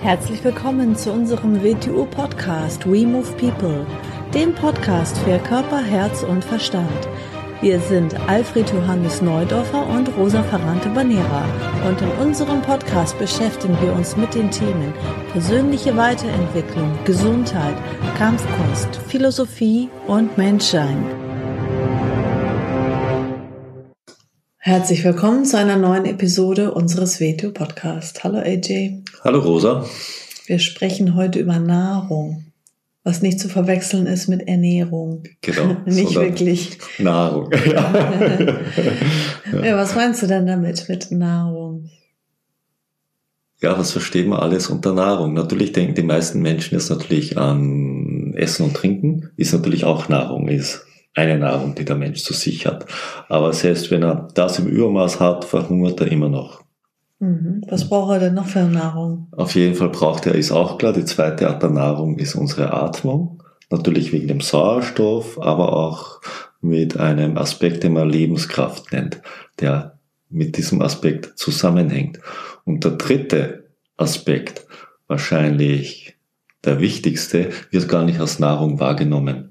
Herzlich willkommen zu unserem WTU-Podcast We Move People, dem Podcast für Körper, Herz und Verstand. Wir sind Alfred Johannes Neudorfer und Rosa Ferrante-Banera und in unserem Podcast beschäftigen wir uns mit den Themen persönliche Weiterentwicklung, Gesundheit, Kampfkunst, Philosophie und Menschsein. Herzlich willkommen zu einer neuen Episode unseres WTU-Podcasts. Hallo AJ. Hallo Rosa. Wir sprechen heute über Nahrung, was nicht zu verwechseln ist mit Ernährung. Genau. Nicht wirklich. Nahrung. Ja, was meinst du denn damit, mit Nahrung? Ja, was verstehen wir alles unter Nahrung? Natürlich denken die meisten Menschen jetzt natürlich an Essen und Trinken, ist natürlich auch Nahrung, ist eine Nahrung, die der Mensch zu sich hat. Aber selbst wenn er das im Übermaß hat, verhungert er immer noch. Was braucht er denn noch für Nahrung? Auf jeden Fall braucht er, ist auch klar, die zweite Art der Nahrung ist unsere Atmung. Natürlich wegen dem Sauerstoff, aber auch mit einem Aspekt, den man Lebenskraft nennt, der mit diesem Aspekt zusammenhängt. Und der dritte Aspekt, wahrscheinlich der wichtigste, wird gar nicht als Nahrung wahrgenommen.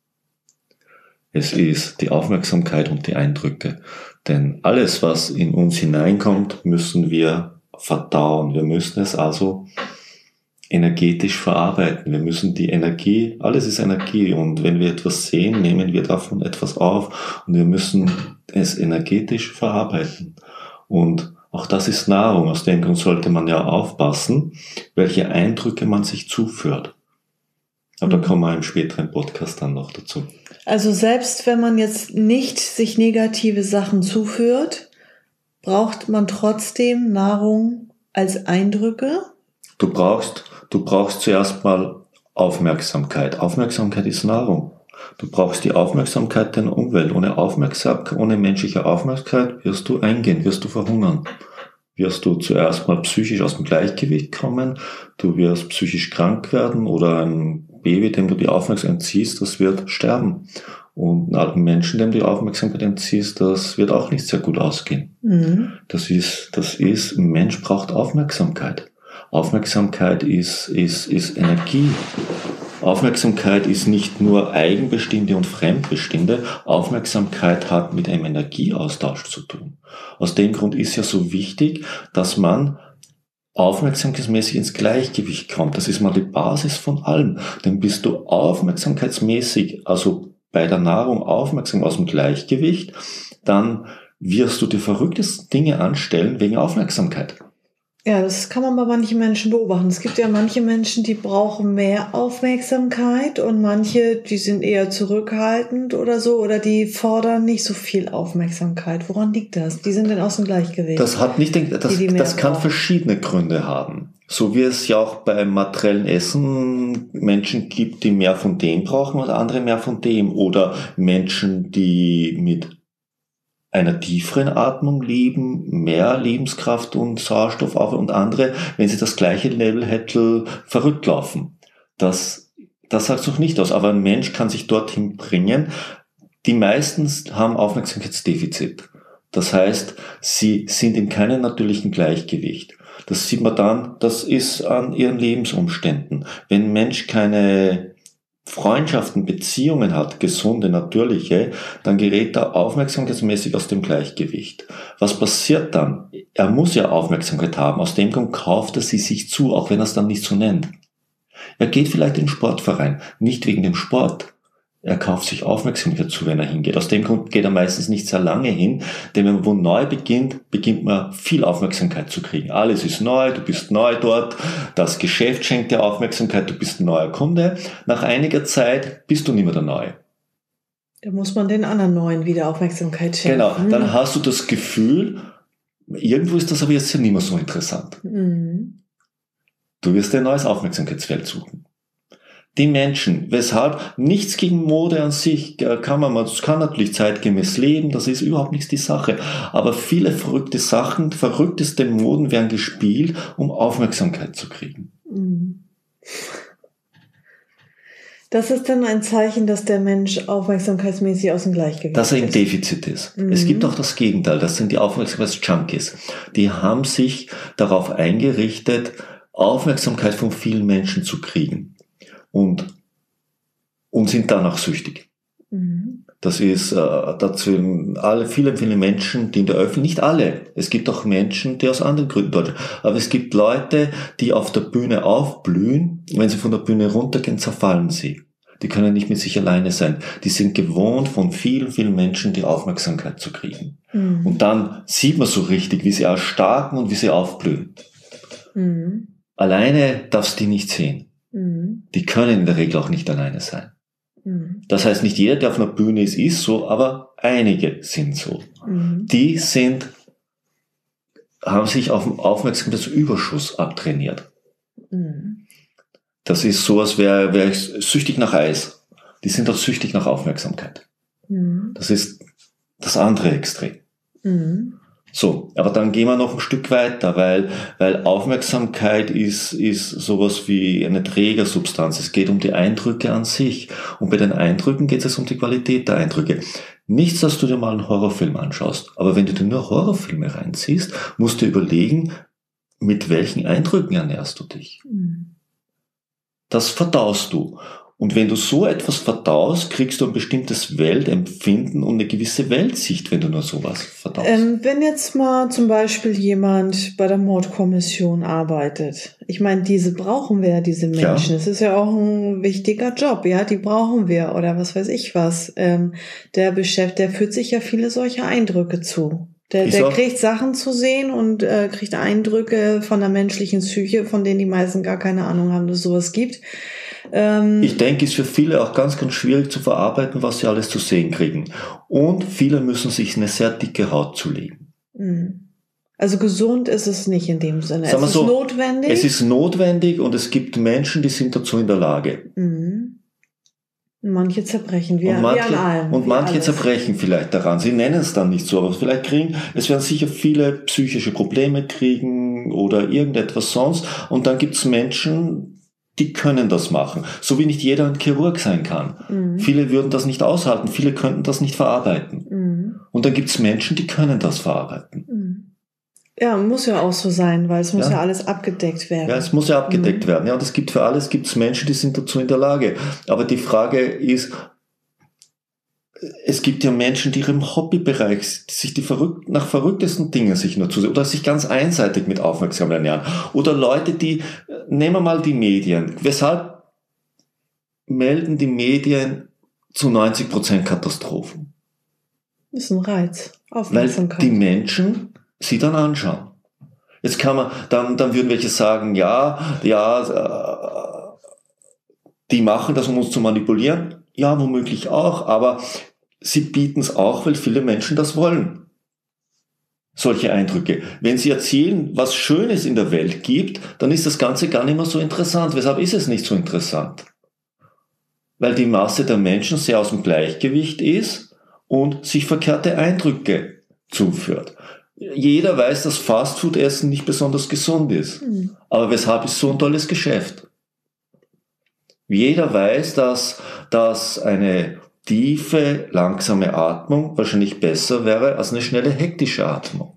Es ist die Aufmerksamkeit und die Eindrücke. Denn alles, was in uns hineinkommt, müssen wir verdauen. Wir müssen es also energetisch verarbeiten. Wir müssen die Energie, alles ist Energie. Und wenn wir etwas sehen, nehmen wir davon etwas auf. Und wir müssen es energetisch verarbeiten. Und auch das ist Nahrung. Aus dem Grund sollte man ja aufpassen, welche Eindrücke man sich zuführt. Aber da kommen wir im späteren Podcast dann noch dazu. Also selbst wenn man jetzt nicht sich negative Sachen zuführt, braucht man trotzdem Nahrung als Eindrücke? Du brauchst zuerst mal Aufmerksamkeit. Aufmerksamkeit ist Nahrung. Du brauchst die Aufmerksamkeit der Umwelt. Ohne menschliche Aufmerksamkeit wirst du eingehen, wirst du verhungern. Wirst du zuerst mal psychisch aus dem Gleichgewicht kommen, du wirst psychisch krank werden oder ein Baby, dem du die Aufmerksamkeit entziehst, das wird sterben. Und einen alten Menschen, dem du die Aufmerksamkeit entziehst, das wird auch nicht sehr gut ausgehen. Das ist, ein Mensch braucht Aufmerksamkeit. Aufmerksamkeit ist Energie. Aufmerksamkeit ist nicht nur eigenbestimmte und fremdbestimmte. Aufmerksamkeit hat mit einem Energieaustausch zu tun. Aus dem Grund ist ja so wichtig, dass man aufmerksamkeitsmäßig ins Gleichgewicht kommt. Das ist mal die Basis von allem. Denn bist du aufmerksamkeitsmäßig, also bei der Nahrung aufmerksam aus dem Gleichgewicht, dann wirst du die verrücktesten Dinge anstellen wegen Aufmerksamkeit. Ja, das kann man bei manchen Menschen beobachten. Es gibt ja manche Menschen, die brauchen mehr Aufmerksamkeit und manche, die sind eher zurückhaltend oder so oder die fordern nicht so viel Aufmerksamkeit. Woran liegt das? Die sind dann aus dem Gleichgewicht. Das kann verschiedene Gründe haben. So wie es ja auch beim materiellen Essen Menschen gibt, die mehr von dem brauchen oder andere mehr von dem. Oder Menschen, die mit einer tieferen Atmung leben, mehr Lebenskraft und Sauerstoff auf und andere, wenn sie das gleiche Level hätten, verrückt laufen. Das sagt noch nicht aus, aber ein Mensch kann sich dorthin bringen. Die meisten haben Aufmerksamkeitsdefizit. Das heißt, sie sind in keinem natürlichen Gleichgewicht. Das sieht man dann, das ist an ihren Lebensumständen. Wenn ein Mensch keine Freundschaften, Beziehungen hat, gesunde, natürliche, dann gerät er aufmerksamkeitsmäßig aus dem Gleichgewicht. Was passiert dann? Er muss ja Aufmerksamkeit haben, aus dem Grund kauft er sie sich zu, auch wenn er es dann nicht so nennt. Er geht vielleicht in den Sportverein, nicht wegen dem Sport. Er kauft sich Aufmerksamkeit zu, wenn er hingeht. Aus dem Grund geht er meistens nicht sehr lange hin, denn wenn man wo neu beginnt man viel Aufmerksamkeit zu kriegen. Alles ist neu, du bist neu dort, das Geschäft schenkt dir Aufmerksamkeit, du bist ein neuer Kunde. Nach einiger Zeit bist du nicht mehr der Neue. Da muss man den anderen Neuen wieder Aufmerksamkeit schenken. Genau, dann hast du das Gefühl, irgendwo ist das aber jetzt ja nicht mehr so interessant. Du wirst dir ein neues Aufmerksamkeitsfeld suchen. Die Menschen, weshalb nichts gegen Mode an sich man kann natürlich zeitgemäß leben, das ist überhaupt nichts die Sache. Aber viele verrückte Sachen, verrückteste Moden werden gespielt, um Aufmerksamkeit zu kriegen. Das ist dann ein Zeichen, dass der Mensch aufmerksamkeitsmäßig aus dem Gleichgewicht ist. Dass er im Defizit ist. Es gibt auch das Gegenteil, das sind die Aufmerksamkeits-Junkies. Die haben sich darauf eingerichtet, Aufmerksamkeit von vielen Menschen zu kriegen und sind danach süchtig. Das ist dazu viele Menschen, die in der Öffentlichkeit, nicht alle, es gibt auch Menschen, die aus anderen Gründen dort, aber es gibt Leute, die auf der Bühne aufblühen, wenn sie von der Bühne runtergehen, zerfallen sie. Die können nicht mit sich alleine sein. Die sind gewohnt, von vielen, vielen Menschen die Aufmerksamkeit zu kriegen. Und dann sieht man so richtig, wie sie erstarken und wie sie aufblühen. Alleine darfst du die nicht sehen. Die können in der Regel auch nicht alleine sein. Das heißt, nicht jeder, der auf einer Bühne ist so, aber einige sind so. Die haben sich auf den Aufmerksamkeitsüberschuss abtrainiert. Das ist so, als wäre ich süchtig nach Eis. Die sind auch süchtig nach Aufmerksamkeit. Das ist das andere Extrem. So, aber dann gehen wir noch ein Stück weiter, weil Aufmerksamkeit ist sowas wie eine Trägersubstanz. Es geht um die Eindrücke an sich. Und bei den Eindrücken geht es um die Qualität der Eindrücke. Nichts, dass du dir mal einen Horrorfilm anschaust. Aber wenn du dir nur Horrorfilme reinziehst, musst du überlegen, mit welchen Eindrücken ernährst du dich. Das verdaust du. Und wenn du so etwas verdaust, kriegst du ein bestimmtes Weltempfinden und eine gewisse Weltsicht, wenn du nur sowas verdaust. Wenn jetzt mal zum Beispiel jemand bei der Mordkommission arbeitet, ich meine, diese brauchen wir ja, diese Menschen. Es ist ja auch ein wichtiger Job, ja, die brauchen wir oder was weiß ich was. Der führt sich ja viele solche Eindrücke zu. Der kriegt Sachen zu sehen und kriegt Eindrücke von der menschlichen Psyche, von denen die meisten gar keine Ahnung haben, dass es sowas gibt. Ich denke, es ist für viele auch ganz, ganz schwierig zu verarbeiten, was sie alles zu sehen kriegen. Und viele müssen sich eine sehr dicke Haut zulegen. Also gesund ist es nicht in dem Sinne. Es ist notwendig. Es ist notwendig und es gibt Menschen, die sind dazu in der Lage. Manche zerbrechen, wie an allem. Und manche zerbrechen vielleicht daran. Sie nennen es dann nicht so, aber vielleicht es werden sicher viele psychische Probleme kriegen oder irgendetwas sonst. Und dann gibt es Menschen, die können das machen. So wie nicht jeder ein Chirurg sein kann. Viele würden das nicht aushalten, viele könnten das nicht verarbeiten. Und dann gibt es Menschen, die können das verarbeiten. Ja, muss ja auch so sein, weil es muss ja alles abgedeckt werden. Ja, es muss ja abgedeckt werden. Ja, und es gibt für alles Menschen, die sind dazu in der Lage. Aber die Frage ist, es gibt ja Menschen, die ihrem Hobbybereich sich nach verrücktesten Dingen sich nur zusehen oder sich ganz einseitig mit Aufmerksamkeit ernähren. Oder Leute, nehmen wir mal die Medien. Weshalb melden die Medien zu 90% Katastrophen? Das ist ein Reiz. Aufmerksamkeit. Weil die Menschen sie dann anschauen. Jetzt kann man, dann würden welche sagen, die machen das, um uns zu manipulieren. Ja, womöglich auch, aber sie bieten es auch, weil viele Menschen das wollen. Solche Eindrücke. Wenn sie erzählen, was Schönes in der Welt gibt, dann ist das Ganze gar nicht mehr so interessant. Weshalb ist es nicht so interessant? Weil die Masse der Menschen sehr aus dem Gleichgewicht ist und sich verkehrte Eindrücke zuführt. Jeder weiß, dass Fastfood-Essen nicht besonders gesund ist. Aber weshalb ist so ein tolles Geschäft? Jeder weiß, dass eine tiefe, langsame Atmung wahrscheinlich besser wäre als eine schnelle, hektische Atmung.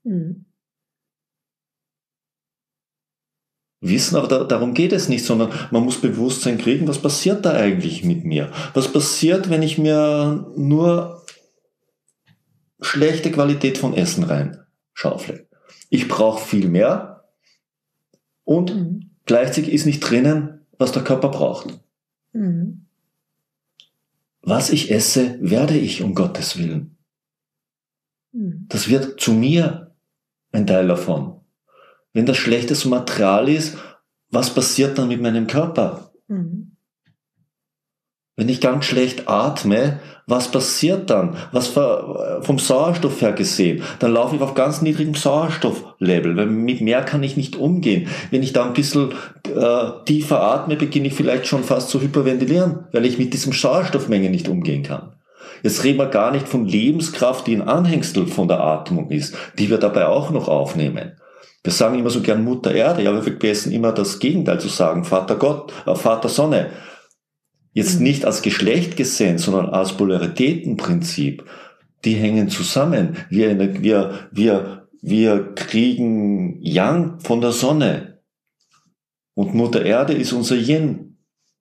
Wissen, aber darum geht es nicht, sondern man muss Bewusstsein kriegen, was passiert da eigentlich mit mir? Was passiert, wenn ich mir nur schlechte Qualität von Essen reinschaufle? Ich brauche viel mehr und gleichzeitig ist nicht drinnen, was der Körper braucht. Was ich esse, werde ich, um Gottes Willen. Das wird zu mir ein Teil davon. Wenn das schlechtes Material ist, was passiert dann mit meinem Körper? Wenn ich ganz schlecht atme, was passiert dann? Was vom Sauerstoff her gesehen? Dann laufe ich auf ganz niedrigem Sauerstofflevel, weil mit mehr kann ich nicht umgehen. Wenn ich da ein bisschen tiefer atme, beginne ich vielleicht schon fast zu hyperventilieren, weil ich mit diesem Sauerstoffmenge nicht umgehen kann. Jetzt reden wir gar nicht von Lebenskraft, die ein Anhängsel von der Atmung ist, die wir dabei auch noch aufnehmen. Wir sagen immer so gern Mutter Erde, ja, wir vergessen immer das Gegenteil zu sagen, Vater Gott, Vater Sonne. Jetzt nicht als Geschlecht gesehen, sondern als Polaritätenprinzip. Die hängen zusammen. Wir kriegen Yang von der Sonne. Und Mutter Erde ist unser Yin.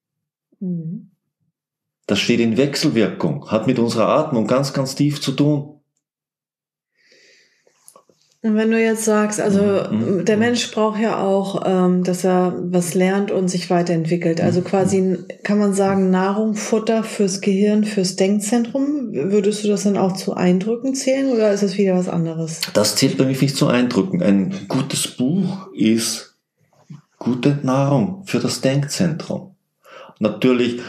Das steht in Wechselwirkung, hat mit unserer Atmung ganz, ganz tief zu tun. Und wenn du jetzt sagst, also der Mensch braucht ja auch, dass er was lernt und sich weiterentwickelt. Also quasi kann man sagen, Nahrung, Futter fürs Gehirn, fürs Denkzentrum. Würdest du das dann auch zu Eindrücken zählen oder ist das wieder was anderes? Das zählt bei mir nicht zu Eindrücken. Ein gutes Buch ist gute Nahrung für das Denkzentrum. Natürlich,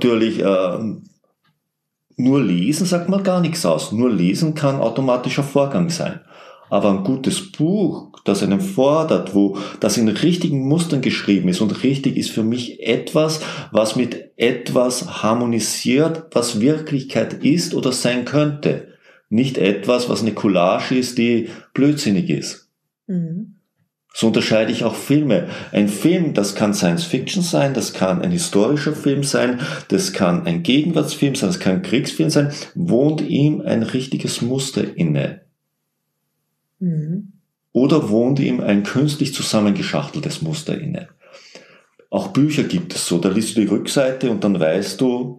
nur lesen sagt mal gar nichts aus. Nur lesen kann automatischer Vorgang sein. Aber ein gutes Buch, das einen fordert, wo das in richtigen Mustern geschrieben ist und richtig ist für mich etwas, was mit etwas harmonisiert, was Wirklichkeit ist oder sein könnte. Nicht etwas, was eine Collage ist, die blödsinnig ist. So unterscheide ich auch Filme. Ein Film, das kann Science Fiction sein, das kann ein historischer Film sein, das kann ein Gegenwartsfilm sein, das kann ein Kriegsfilm sein, wohnt ihm ein richtiges Muster inne. Oder wohnt ihm ein künstlich zusammengeschachteltes Muster inne. Auch Bücher gibt es so, da liest du die Rückseite und dann weißt du.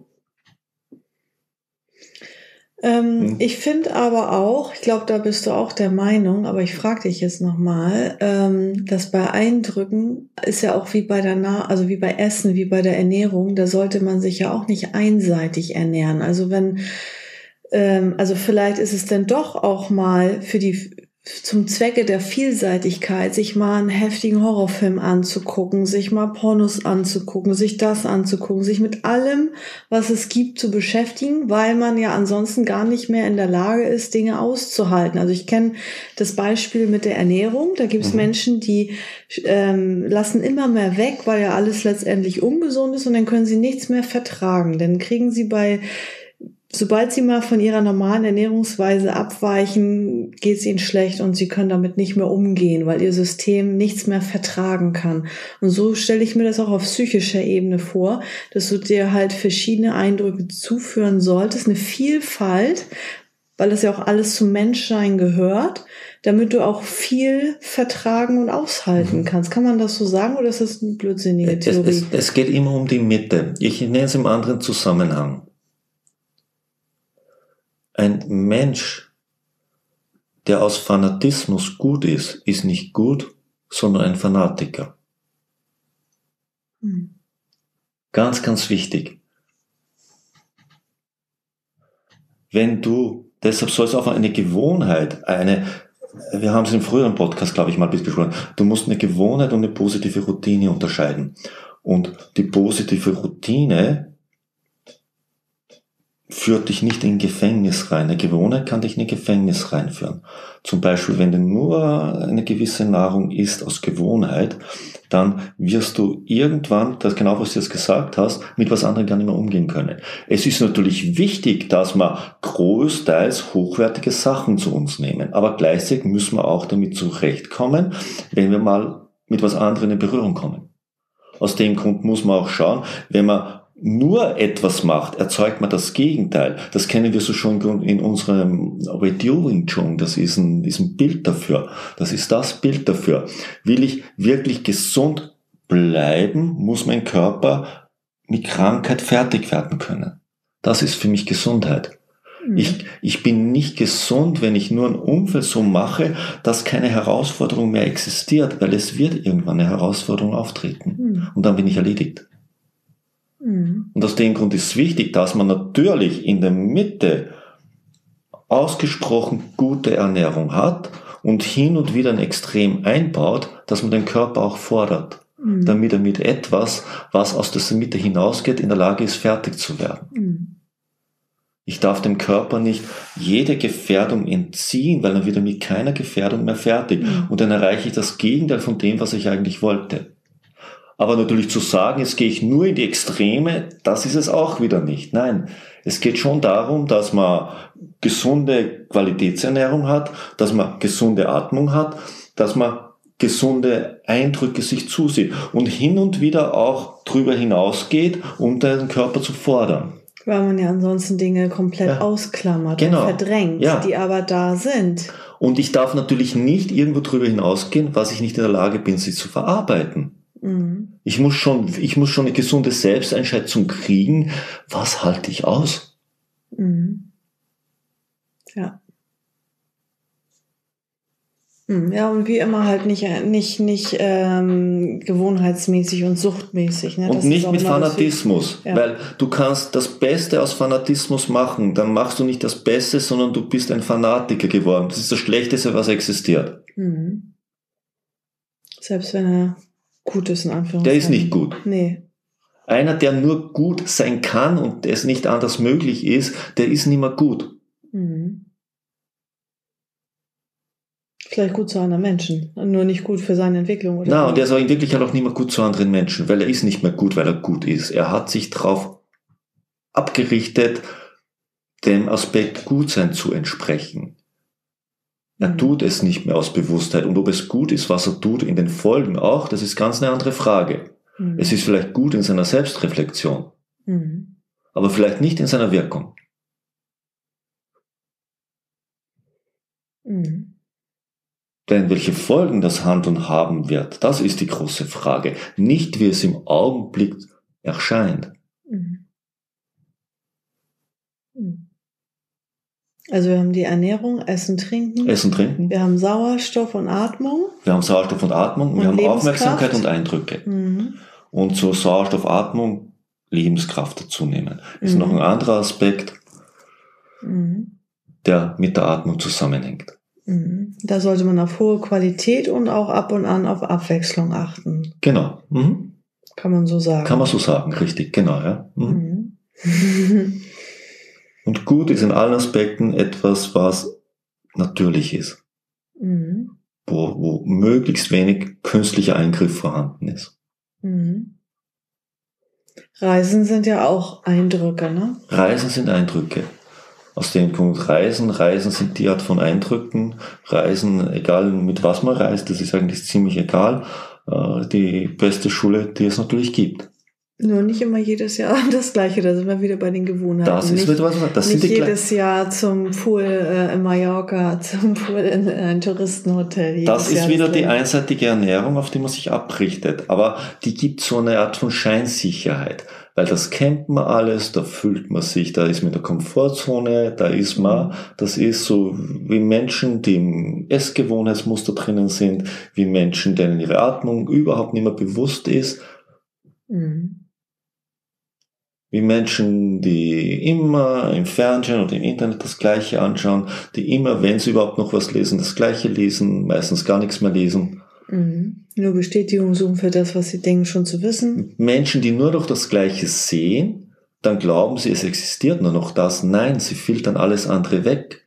Ich finde aber auch, ich glaube, da bist du auch der Meinung, aber ich frage dich jetzt nochmal, dass bei Eindrücken ist ja auch wie bei also wie bei Essen, wie bei der Ernährung, da sollte man sich ja auch nicht einseitig ernähren. Also also vielleicht ist es dann doch auch mal zum Zwecke der Vielseitigkeit, sich mal einen heftigen Horrorfilm anzugucken, sich mal Pornos anzugucken, sich das anzugucken, sich mit allem, was es gibt, zu beschäftigen, weil man ja ansonsten gar nicht mehr in der Lage ist, Dinge auszuhalten. Also ich kenne das Beispiel mit der Ernährung. Da gibt es Menschen, die lassen immer mehr weg, weil ja alles letztendlich ungesund ist und dann können sie nichts mehr vertragen. Dann kriegen sie sobald sie mal von ihrer normalen Ernährungsweise abweichen, geht es ihnen schlecht und sie können damit nicht mehr umgehen, weil ihr System nichts mehr vertragen kann. Und so stelle ich mir das auch auf psychischer Ebene vor, dass du dir halt verschiedene Eindrücke zuführen solltest, eine Vielfalt, weil das ja auch alles zum Menschsein gehört, damit du auch viel vertragen und aushalten kannst. Kann man das so sagen oder ist das eine blödsinnige Theorie? Es geht immer um die Mitte. Ich nenne es im anderen Zusammenhang. Ein Mensch, der aus Fanatismus gut ist, ist nicht gut, sondern ein Fanatiker. Ganz, ganz wichtig. Deshalb soll es auch eine Gewohnheit, wir haben es im früheren Podcast, glaube ich, mal besprochen, du musst eine Gewohnheit und eine positive Routine unterscheiden. Und die positive Routine führt dich nicht in ein Gefängnis rein. Eine Gewohnheit kann dich in ein Gefängnis reinführen. Zum Beispiel, wenn du nur eine gewisse Nahrung isst aus Gewohnheit, dann wirst du irgendwann, das genau was du jetzt gesagt hast, mit was anderem gar nicht mehr umgehen können. Es ist natürlich wichtig, dass wir großteils hochwertige Sachen zu uns nehmen, aber gleichzeitig müssen wir auch damit zurechtkommen, wenn wir mal mit was anderem in Berührung kommen. Aus dem Grund muss man auch schauen, wenn man nur etwas macht, erzeugt man das Gegenteil. Das kennen wir so schon in unserem Wing Chun. Das ist ein Bild dafür. Das ist das Bild dafür. Will ich wirklich gesund bleiben, muss mein Körper mit Krankheit fertig werden können. Das ist für mich Gesundheit. Ich bin nicht gesund, wenn ich nur ein Umfeld so mache, dass keine Herausforderung mehr existiert, weil es wird irgendwann eine Herausforderung auftreten. Und dann bin ich erledigt. Und aus dem Grund ist es wichtig, dass man natürlich in der Mitte ausgesprochen gute Ernährung hat und hin und wieder ein Extrem einbaut, dass man den Körper auch fordert, damit er mit etwas, was aus der Mitte hinausgeht, in der Lage ist, fertig zu werden. Ich darf dem Körper nicht jede Gefährdung entziehen, weil dann wird er mit keiner Gefährdung mehr fertig. Und dann erreiche ich das Gegenteil von dem, was ich eigentlich wollte. Aber natürlich zu sagen, jetzt gehe ich nur in die Extreme, das ist es auch wieder nicht. Nein, es geht schon darum, dass man gesunde Qualitätsernährung hat, dass man gesunde Atmung hat, dass man gesunde Eindrücke sich zusieht und hin und wieder auch drüber hinausgeht, um den Körper zu fordern. Weil man ja ansonsten Dinge komplett ausklammert und verdrängt, die aber da sind. Und ich darf natürlich nicht irgendwo drüber hinausgehen, was ich nicht in der Lage bin, sie zu verarbeiten. Ich muss schon eine gesunde Selbsteinschätzung kriegen. Was halte ich aus? Ja. Ja, und wie immer halt nicht gewohnheitsmäßig und suchtmäßig. Ne? Und nicht mit Fanatismus, weil du kannst das Beste aus Fanatismus machen, dann machst du nicht das Beste, sondern du bist ein Fanatiker geworden. Das ist das Schlechteste, was existiert. Selbst wenn er gut ist, in Anführungszeichen. Der ist nicht gut. Nee. Einer, der nur gut sein kann und es nicht anders möglich ist, der ist nicht mehr gut. Vielleicht gut zu anderen Menschen, nur nicht gut für seine Entwicklung. Oder? Na, und er ist auch in Wirklichkeit auch nicht mehr gut zu anderen Menschen, weil er ist nicht mehr gut, weil er gut ist. Er hat sich darauf abgerichtet, dem Aspekt Gutsein zu entsprechen. Er tut es nicht mehr aus Bewusstheit. Und ob es gut ist, was er tut, in den Folgen auch, das ist ganz eine andere Frage. Es ist vielleicht gut in seiner Selbstreflexion, aber vielleicht nicht in seiner Wirkung. Denn welche Folgen das Handeln haben wird, das ist die große Frage. Nicht, wie es im Augenblick erscheint. Also wir haben die Ernährung, Essen, Trinken. Wir haben Sauerstoff und Atmung. Wir haben Aufmerksamkeit und Eindrücke. Und zur Sauerstoffatmung Lebenskraft dazu nehmen. Ist noch ein anderer Aspekt, der mit der Atmung zusammenhängt. Da sollte man auf hohe Qualität und auch ab und an auf Abwechslung achten. Genau. Kann man so sagen. Kann man so sagen, richtig, genau. Ja. Und gut ist in allen Aspekten etwas, was natürlich ist. Wo möglichst wenig künstlicher Eingriff vorhanden ist. Reisen sind ja auch Eindrücke, ne? Reisen sind Eindrücke. Aus dem Punkt Reisen sind die Art von Eindrücken. Reisen, egal mit was man reist, das ist eigentlich ziemlich egal. Die beste Schule, die es natürlich gibt. Nur nicht immer jedes Jahr das Gleiche, da sind wir wieder bei den Gewohnheiten. Das ist etwas, das nicht sind jedes Jahr zum Pool in Mallorca, zum Pool in ein Touristenhotel. Das ist wieder die einseitige Ernährung, auf die man sich abrichtet. Aber die gibt so eine Art von Scheinsicherheit. Weil das kennt man alles, da fühlt man sich, da ist man in der Komfortzone, da ist man, das ist so wie Menschen, die im Essgewohnheitsmuster drinnen sind, wie Menschen, denen ihre Atmung überhaupt nicht mehr bewusst ist. Wie Menschen, die immer im Fernsehen oder im Internet das Gleiche anschauen, die immer, wenn sie überhaupt noch was lesen, das Gleiche lesen, meistens gar nichts mehr lesen. Nur Bestätigung suchen für das, was sie denken, schon zu wissen. Menschen, die nur noch das Gleiche sehen, dann glauben sie, es existiert nur noch das. Nein, sie filtern alles andere weg.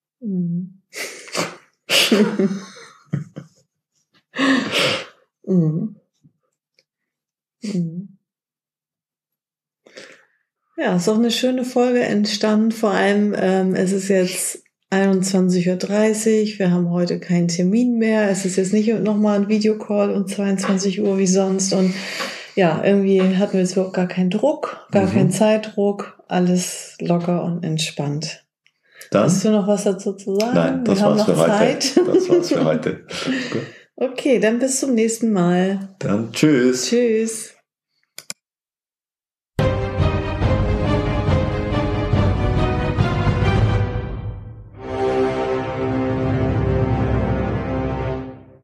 Ja, ist auch eine schöne Folge entstanden. Vor allem, es ist jetzt 21:30 Uhr, wir haben heute keinen Termin mehr. Es ist jetzt nicht nochmal ein Videocall um 22 Uhr wie sonst. Und ja, irgendwie hatten wir jetzt überhaupt gar keinen Druck, gar keinen Zeitdruck. Alles locker und entspannt. Dann, hast du noch was dazu zu sagen? Nein, das war's für heute. Das war's für heute. Okay, dann bis zum nächsten Mal. Dann tschüss. Tschüss.